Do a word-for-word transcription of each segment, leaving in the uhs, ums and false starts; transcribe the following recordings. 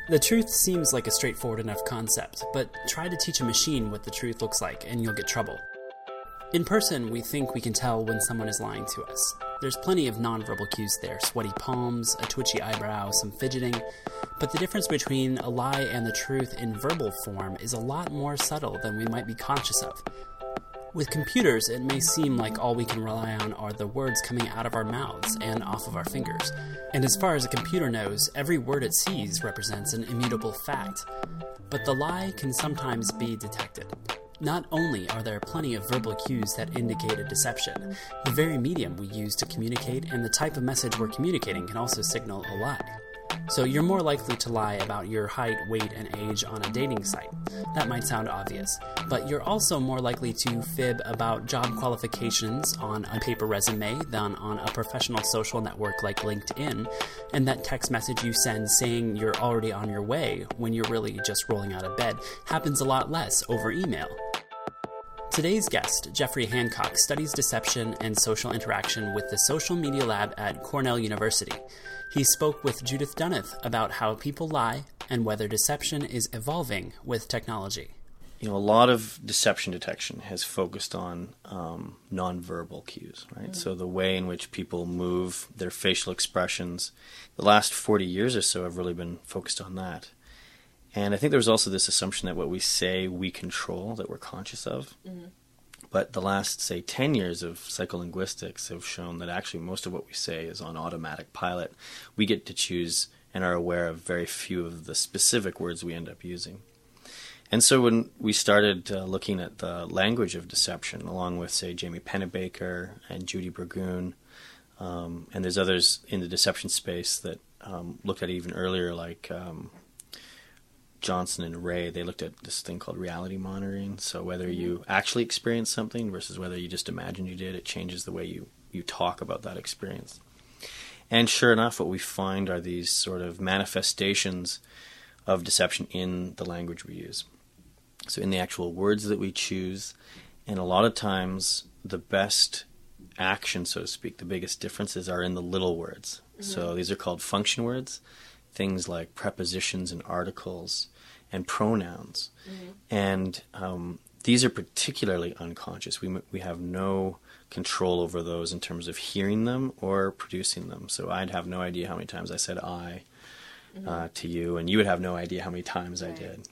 The truth seems like a straightforward enough concept, but try to teach a machine what the truth looks like and you'll get trouble. In person, we think we can tell when someone is lying to us. There's plenty of nonverbal cues there, sweaty palms, a twitchy eyebrow, some fidgeting, but the difference between a lie and the truth in verbal form is a lot more subtle than we might be conscious of. With computers, it may seem like all we can rely on are the words coming out of our mouths and off of our fingers. And as far as a computer knows, every word it sees represents an immutable fact. But the lie can sometimes be detected. Not only are there plenty of verbal cues that indicate a deception, the very medium we use to communicate and the type of message we're communicating can also signal a lie. So you're more likely to lie about your height, weight, and age on a dating site. That might sound obvious, but you're also more likely to fib about job qualifications on a paper resume than on a professional social network like LinkedIn, and that text message you send saying you're already on your way when you're really just rolling out of bed happens a lot less over email. Today's guest, Jeffrey Hancock, studies deception and social interaction with the Social Media Lab at Cornell University. He spoke with Judith Dunneth about how people lie and whether deception is evolving with technology. You know, a lot of deception detection has focused on um, nonverbal cues, right? Mm-hmm. So the way in which people move, their facial expressions. The last forty years or so have really been focused on that. And I think there's also this assumption that what we say we control, that we're conscious of. Mm-hmm. But the last, say, ten years of psycholinguistics have shown that actually most of what we say is on automatic pilot. We get to choose and are aware of very few of the specific words we end up using. And so when we started uh, looking at the language of deception, along with, say, Jamie Pennebaker and Judy Burgoon, um, and there's others in the deception space that um, looked at it even earlier, like um, Johnson and Ray. They looked at this thing called reality monitoring. So whether you actually experience something versus whether you just imagine you did, it changes the way you, you talk about that experience. And sure enough, what we find are these sort of manifestations of deception in the language we use. So in the actual words that we choose, and a lot of times the best action, so to speak, the biggest differences are in the little words. Mm-hmm. So these are called function words. Things like prepositions and articles and pronouns. Mm-hmm. And um, these are particularly unconscious. We we have no control over those in terms of hearing them or producing them. So I'd have no idea how many times I said I mm-hmm. uh, to you, and you would have no idea how many times right. I did.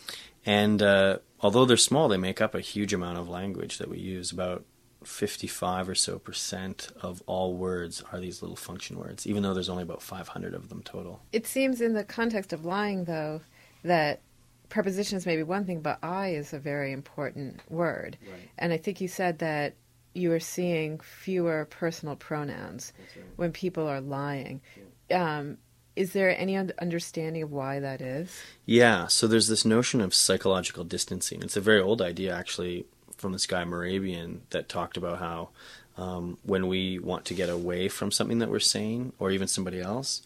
And uh, although they're small, they make up a huge amount of language that we use. About fifty-five or so percent of all words are these little function words, even though there's only about five hundred of them total. It seems in the context of lying, though, that prepositions may be one thing, but I is a very important word. Right. And I think you said that you are seeing fewer personal pronouns right. when people are lying. Yeah. Um, is there any understanding of why that is? Yeah, so there's this notion of psychological distancing. It's a very old idea, actually, from this guy Morabian, that talked about how um, when we want to get away from something that we're saying, or even somebody else,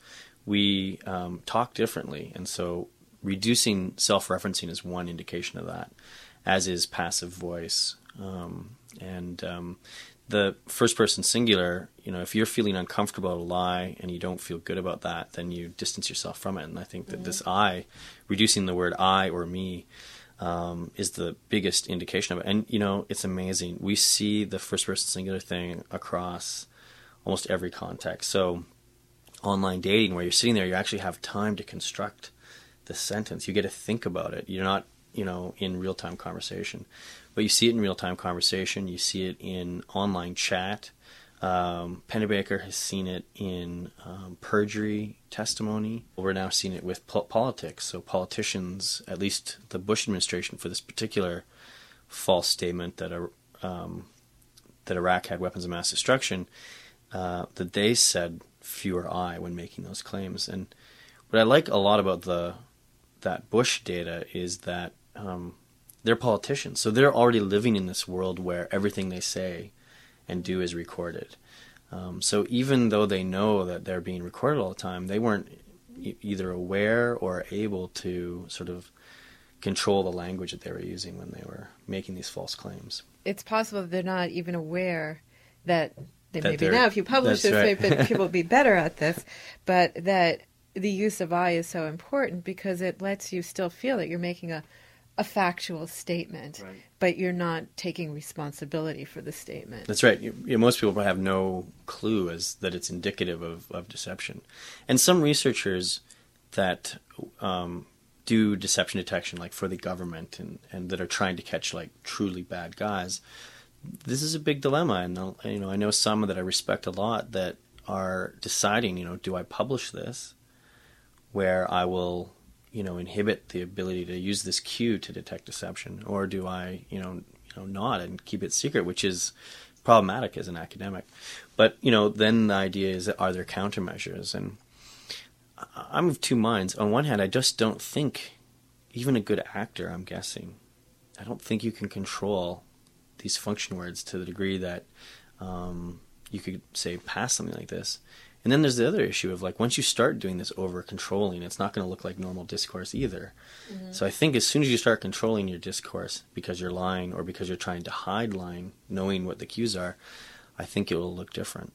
we um, talk differently. And so reducing self-referencing is one indication of that, as is passive voice. Um, and um, the first-person singular, you know, if you're feeling uncomfortable to lie and you don't feel good about that, then you distance yourself from it. And I think that mm-hmm. this I, reducing the word I or me, Um, is the biggest indication of it. And, you know, it's amazing. We see the first-person singular thing across almost every context. So online dating, where you're sitting there, you actually have time to construct the sentence. You get to think about it. You're not, you know, in real-time conversation. But you see it in real-time conversation. You see it in online chat. Um, Pennebaker has seen it in um, perjury testimony. We're now seeing it with po- politics. So politicians, at least the Bush administration, for this particular false statement that uh, um, that Iraq had weapons of mass destruction, uh, that they said fewer I when making those claims. And what I like a lot about the that Bush data is that um, they're politicians, so they're already living in this world where everything they say and do is recorded. Um, so even though they know that they're being recorded all the time, they weren't e- either aware or able to sort of control the language that they were using when they were making these false claims. It's possible that they're not even aware that they that may be now. If you publish this, right. maybe people will be better at this, but that the use of I is so important because it lets you still feel that you're making a, a factual statement, Right. but you're not taking responsibility for the statement. That's right. You, you, most people have no clue as that it's indicative of, of deception. And some researchers that um, do deception detection, like for the government, and, and that are trying to catch like truly bad guys, this is a big dilemma. And you know, I know some that I respect a lot that are deciding, you know, do I publish this, where I will, you know, inhibit the ability to use this cue to detect deception, or do I, you know, you know, not and keep it secret, which is problematic as an academic. But you know, then the idea is, are there countermeasures? And I'm of two minds. On one hand, I just don't think, even a good actor, I'm guessing, I don't think you can control these function words to the degree that um, you could, say, pass something like this. And then there's the other issue of, like, once you start doing this over-controlling, it's not going to look like normal discourse either. Mm-hmm. So I think as soon as you start controlling your discourse because you're lying or because you're trying to hide lying, knowing what the cues are, I think it will look different.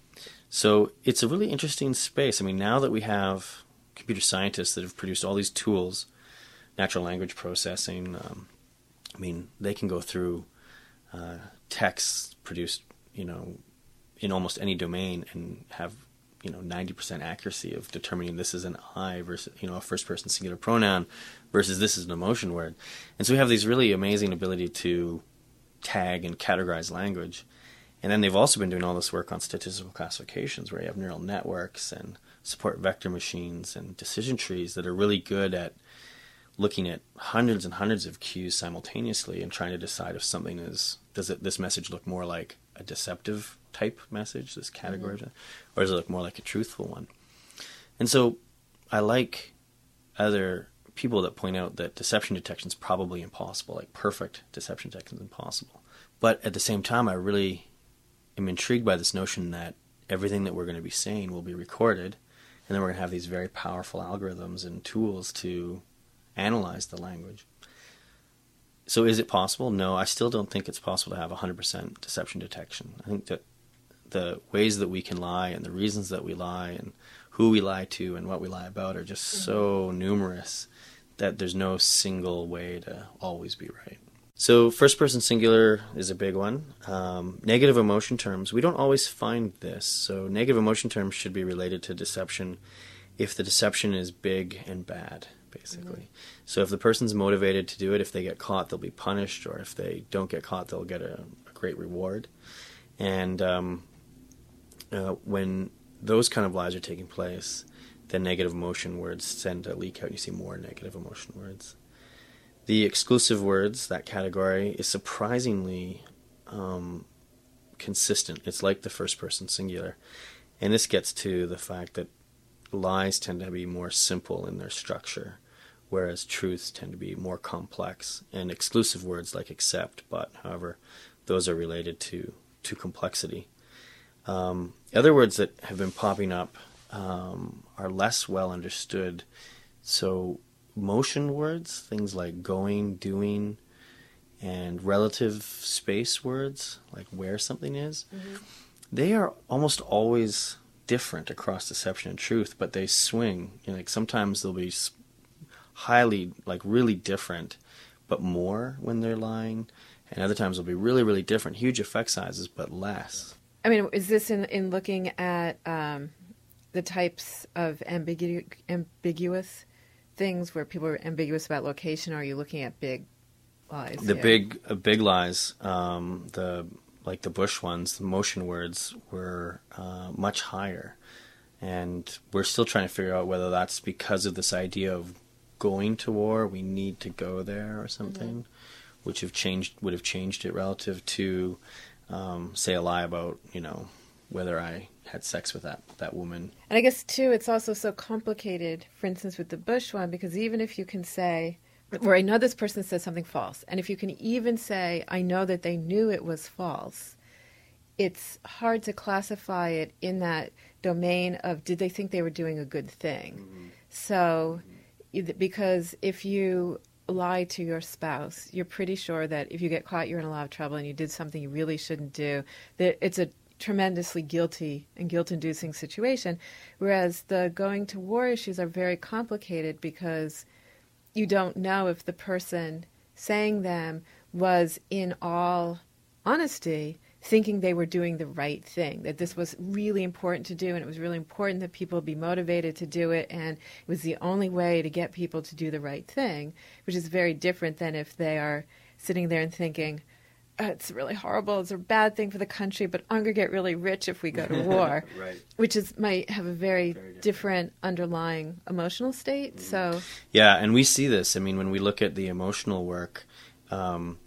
So it's a really interesting space. I mean, now that we have computer scientists that have produced all these tools, natural language processing, um, I mean, they can go through uh, texts produced, you know, in almost any domain and have, you know, ninety percent accuracy of determining this is an I versus, you know, a first-person singular pronoun versus this is an emotion word. And so we have these really amazing ability to tag and categorize language. And then they've also been doing all this work on statistical classifications where you have neural networks and support vector machines and decision trees that are really good at looking at hundreds and hundreds of cues simultaneously and trying to decide if something is, does it, this message look more like a deceptive type message, this category, mm-hmm. or does it look more like a truthful one? And so I like other people that point out that deception detection is probably impossible, like perfect deception detection is impossible. But at the same time, I really am intrigued by this notion that everything that we're going to be saying will be recorded, and then we're going to have these very powerful algorithms and tools to analyze the language. So is it possible? No, I still don't think it's possible to have one hundred percent deception detection. I think that the ways that we can lie and the reasons that we lie and who we lie to and what we lie about are just mm-hmm. so numerous that there's no single way to always be right. So first-person singular is a big one. Um, negative emotion terms, we don't always find this. So negative emotion terms should be related to deception if the deception is big and bad, basically. Mm-hmm. So if the person's motivated to do it, if they get caught, they'll be punished, or if they don't get caught, they'll get a, a great reward. And um, uh, when those kind of lies are taking place, then negative emotion words tend to leak out, and you see more negative emotion words. The exclusive words, that category, is surprisingly um, consistent. It's like the first-person singular. And this gets to the fact that lies tend to be more simple in their structure, whereas truths tend to be more complex. And exclusive words like except, but, however, those are related to, to complexity. Um, other words that have been popping up um, are less well understood. So motion words, things like going, doing, and relative space words, like where something is, mm-hmm. they are almost always different across deception and truth, but they swing. You know, like sometimes they'll be highly, like really different, but more when they're lying, and other times they'll be really, really different, huge effect sizes, but less. I mean, is this in, in looking at um, the types of ambigu- ambiguous things where people are ambiguous about location, or are you looking at big lies? The here? big uh, big lies, um, the like the Bush ones, the motion words were uh, much higher. And we're still trying to figure out whether that's because of this idea of going to war, we need to go there or something, mm-hmm. which have changed would have changed it relative to, um, say, a lie about, you know, whether I had sex with that, that woman. And I guess, too, it's also so complicated, for instance, with the Bush one, because even if you can say, where I know this person said something false, and if you can even say, I know that they knew it was false, it's hard to classify it in that domain of, did they think they were doing a good thing? Mm-hmm. So, mm-hmm. because if you lie to your spouse, you're pretty sure that if you get caught, you're in a lot of trouble and you did something you really shouldn't do, that it's a tremendously guilty and guilt-inducing situation, whereas the going to war issues are very complicated because you don't know if the person saying them was in all honesty thinking they were doing the right thing, that this was really important to do, and it was really important that people be motivated to do it, and it was the only way to get people to do the right thing, which is very different than if they are sitting there and thinking, oh, it's really horrible, it's a bad thing for the country, but I'm going to get really rich if we go to war, right. which is might have a very, very different. different underlying emotional state. Mm-hmm. So yeah, and we see this. I mean, when we look at the emotional work, um,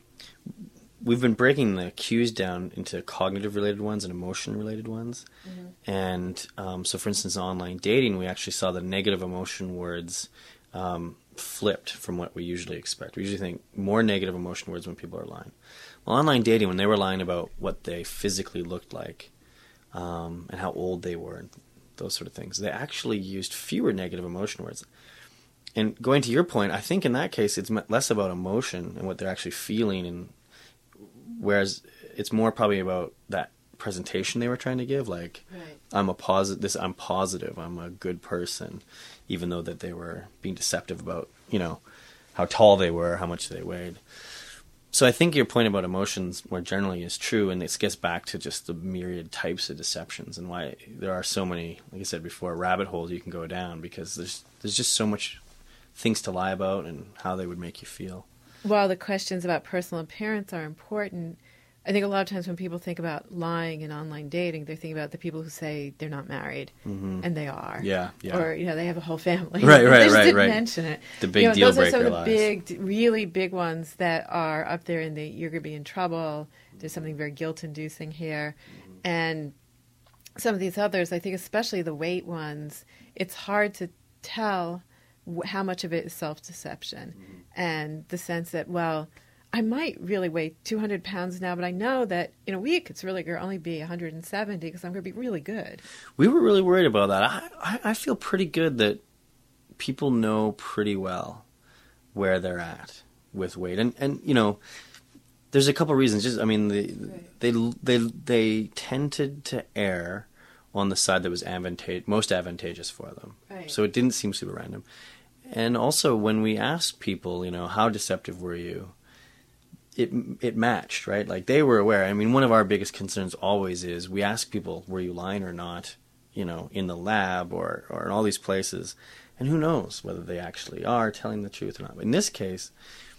we've been breaking the cues down into cognitive-related ones and emotion-related ones. Mm-hmm. And um, so, for instance, in online dating, we actually saw the negative emotion words um, flipped from what we usually expect. We usually think more negative emotion words when people are lying. Well, online dating, when they were lying about what they physically looked like um, and how old they were and those sort of things, they actually used fewer negative emotion words. And going to your point, I think in that case, it's less about emotion and what they're actually feeling, and whereas it's more probably about that presentation they were trying to give, like right. I'm a positive. This I'm positive. I'm a good person, even though that they were being deceptive about, you know, how tall they were, how much they weighed. So I think your point about emotions more generally is true, and this gets back to just the myriad types of deceptions and why there are so many, like I said before, rabbit holes you can go down, because there's there's just so much things to lie about and how they would make you feel. While the questions about personal appearance are important, I think a lot of times when people think about lying in online dating, they're thinking about the people who say they're not married, mm-hmm. and they are. Yeah, yeah. Or, you know, they have a whole family. Right, right, they just right, didn't right. mention it. The big you know, deal those breaker are some of the lies. big, really big ones that are up there in the you're going to be in trouble. There's something very guilt-inducing here. Mm-hmm. And some of these others, I think especially the weight ones, it's hard to tell how much of it is self-deception, mm-hmm. and the sense that, well, I might really weigh two hundred pounds now, but I know that in a week it's really going to only be one hundred seventy because I'm going to be really good. We were really worried about that. I, I, I feel pretty good that people know pretty well where they're at with weight. And, and you know, there's a couple reasons. Just I mean, the, right. they, they, they tended to err on the side that was advanta- most advantageous for them. Right. So it didn't seem super random. And also, when we asked people, you know, how deceptive were you, it it matched, right? Like, they were aware. I mean, one of our biggest concerns always is we ask people, were you lying or not, you know, in the lab or, or in all these places, and who knows whether they actually are telling the truth or not. But in this case,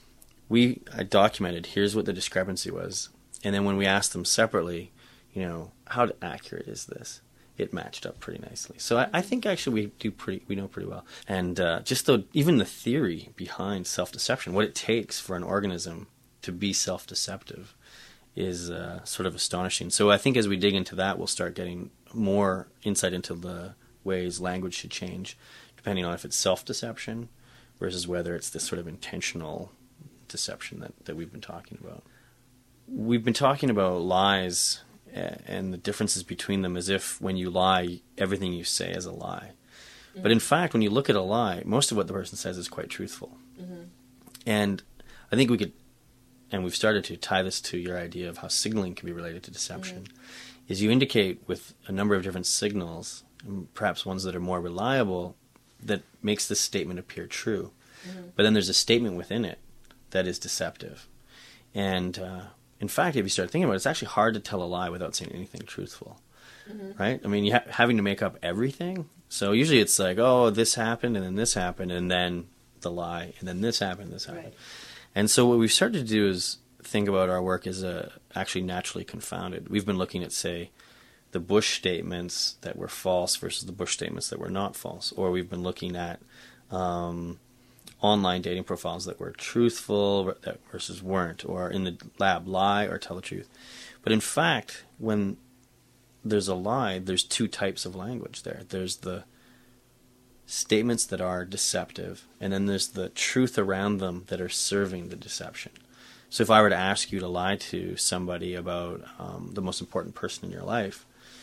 we I documented, here's what the discrepancy was, and then when we asked them separately, you know, how accurate is this? It matched up pretty nicely. So I, I think actually we do pretty, we know pretty well. And uh, just though, even the theory behind self-deception, what it takes for an organism to be self-deceptive, is uh, sort of astonishing. So I think as we dig into that, we'll start getting more insight into the ways language should change, depending on if it's self-deception versus whether it's this sort of intentional deception that, that we've been talking about. We've been talking about lies and the differences between them as if when you lie, everything you say is a lie. Mm-hmm. But in fact, when you look at a lie, most of what the person says is quite truthful. Mm-hmm. And I think we could, and we've started to tie this to your idea of how signaling can be related to deception, mm-hmm. is you indicate with a number of different signals, and perhaps ones that are more reliable, that makes this statement appear true. Mm-hmm. But then there's a statement within it that is deceptive. And uh, in fact, if you start thinking about it, it's actually hard to tell a lie without saying anything truthful, mm-hmm. right? I mean, you ha- having to make up everything. So usually it's like, oh, this happened, and then this happened, and then the lie, and then this happened, this happened. Right. And so what we've started to do is think about our work as a, actually naturally confounded. We've been looking at, say, the Bush statements that were false versus the Bush statements that were not false. Or we've been looking at um, online dating profiles that were truthful versus weren't, or in the lab, lie or tell the truth. But in fact, when there's a lie, there's two types of language there. There's the statements that are deceptive, and then there's the truth around them that are serving the deception. So if I were to ask you to lie to somebody about um, the most important person in your life,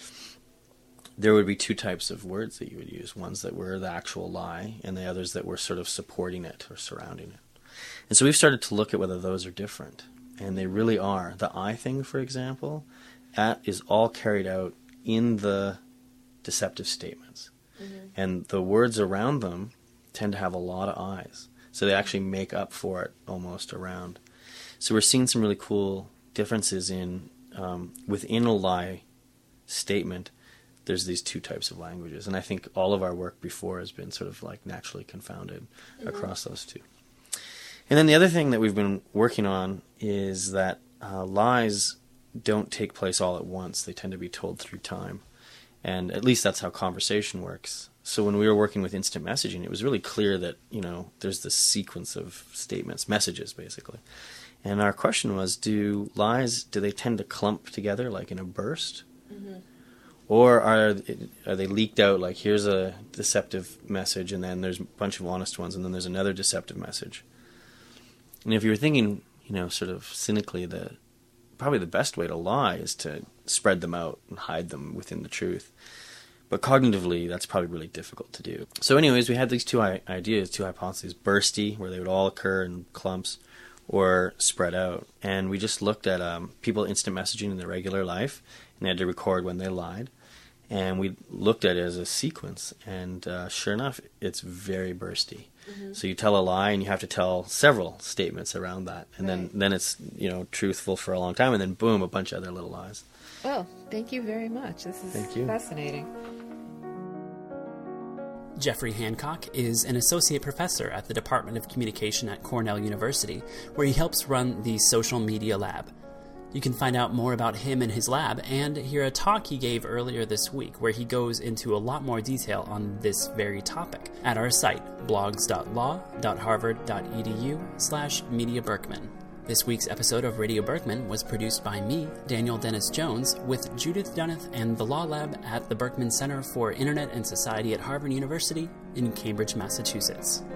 there would be two types of words that you would use, ones that were the actual lie and the others that were sort of supporting it or surrounding it. And so we've started to look at whether those are different, and they really are. The I thing, for example, that is all carried out in the deceptive statements. Mm-hmm. And the words around them tend to have a lot of I's. So they actually make up for it almost around. So we're seeing some really cool differences in, um, within a lie statement, there's these two types of languages. And I think all of our work before has been sort of like naturally confounded mm-hmm. across those two. And then the other thing that we've been working on is that uh, lies don't take place all at once. They tend to be told through time. And at least that's how conversation works. So when we were working with instant messaging, it was really clear that, you know, there's this sequence of statements, messages, basically. And our question was, do lies, do they tend to clump together like in a burst? Mm-hmm. Or are are they leaked out like here's a deceptive message and then there's a bunch of honest ones and then there's another deceptive message? And if you were thinking, you know, sort of cynically, the probably the best way to lie is to spread them out and hide them within the truth. But cognitively, that's probably really difficult to do. So anyways, we had these two I- ideas, two hypotheses, bursty, where they would all occur in clumps, or spread out. And we just looked at um, people instant messaging in their regular life, and they had to record when they lied. And we looked at it as a sequence, and uh, sure enough, it's very bursty. Mm-hmm. So you tell a lie, and you have to tell several statements around that. And right. then, then it's, you know, truthful for a long time, and then boom, a bunch of other little lies. Well, thank you very much. This is thank you. Fascinating. Jeffrey Hancock is an associate professor at the Department of Communication at Cornell University, where he helps run the Social Media Lab. You can find out more about him and his lab and hear a talk he gave earlier this week where he goes into a lot more detail on this very topic at our site, blogs.law.harvard.edu slash Media Berkman. This week's episode of Radio Berkman was produced by me, Daniel Dennis Jones, with Judith Dunneth and the Law Lab at the Berkman Center for Internet and Society at Harvard University in Cambridge, Massachusetts.